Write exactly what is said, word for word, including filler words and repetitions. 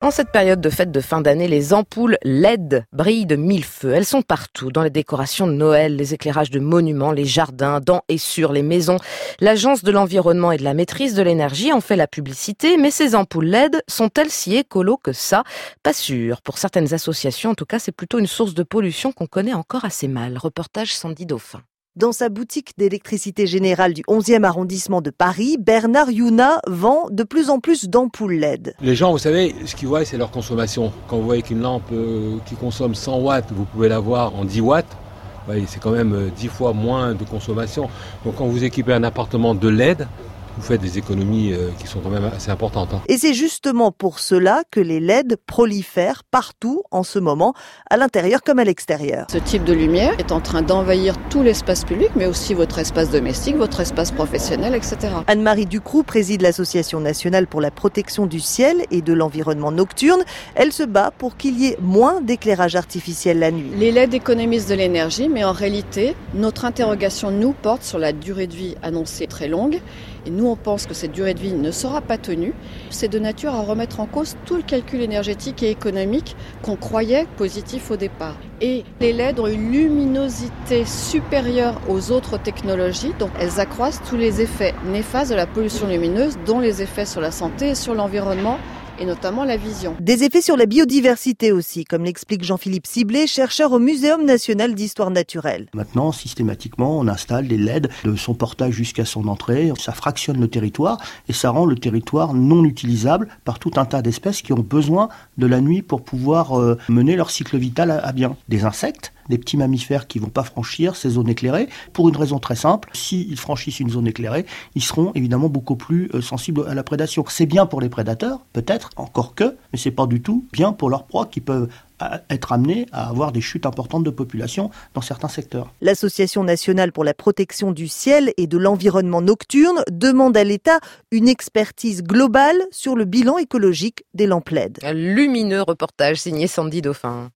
En cette période de fête de fin d'année, les ampoules L E D brillent de mille feux. Elles sont partout, dans les décorations de Noël, les éclairages de monuments, les jardins, dans et sur les maisons. L'Agence de l'environnement et de la maîtrise de l'énergie en fait la publicité, mais ces ampoules L E D sont-elles si écolo que ça? Pas sûr. Pour certaines associations, en tout cas, c'est plutôt une source de pollution qu'on connaît encore assez mal. Reportage Sandy Dauphin. Dans sa boutique d'électricité générale du onzième arrondissement de Paris, Bernard Youna vend de plus en plus d'ampoules L E D. Les gens, vous savez, ce qu'ils voient, c'est leur consommation. Quand vous voyez qu'une lampe euh, qui consomme cent watts, vous pouvez l'avoir en dix watts, ouais, c'est quand même euh, dix fois moins de consommation. Donc quand vous équipez un appartement de L E D, vous faites des économies euh, qui sont quand même assez importantes. Hein. Et c'est justement pour cela que les L E D prolifèrent partout en ce moment, à l'intérieur comme à l'extérieur. Ce type de lumière est en train d'envahir tout l'espace public, mais aussi votre espace domestique, votre espace professionnel, et cetera. Anne-Marie Ducroux préside l'Association nationale pour la protection du ciel et de l'environnement nocturne. Elle se bat pour qu'il y ait moins d'éclairage artificiel la nuit. Les L E D économisent de l'énergie, mais en réalité, notre interrogation nous porte sur la durée de vie annoncée très longue. Et nous, on pense que cette durée de vie ne sera pas tenue. C'est de nature à remettre en cause tout le calcul énergétique et économique qu'on croyait positif au départ. Et les L E D ont une luminosité supérieure aux autres technologies, donc elles accroissent tous les effets néfastes de la pollution lumineuse, dont les effets sur la santé et sur l'environnement, et notamment la vision. Des effets sur la biodiversité aussi, comme l'explique Jean-Philippe Ciblé, chercheur au Muséum national d'histoire naturelle. Maintenant, systématiquement, on installe des L E D de son portail jusqu'à son entrée. Ça fractionne le territoire et ça rend le territoire non utilisable par tout un tas d'espèces qui ont besoin de la nuit pour pouvoir euh, mener leur cycle vital à, à bien. Des insectes, des petits mammifères qui ne vont pas franchir ces zones éclairées, pour une raison très simple, s'ils franchissent une zone éclairée, ils seront évidemment beaucoup plus euh, sensibles à la prédation. C'est bien pour les prédateurs, peut-être, encore que, mais c'est pas du tout bien pour leurs proies qui peuvent être amenés à avoir des chutes importantes de population dans certains secteurs. L'Association nationale pour la protection du ciel et de l'environnement nocturne demande à l'État une expertise globale sur le bilan écologique des lampes L E D. Un lumineux reportage signé Sandy Dauphin.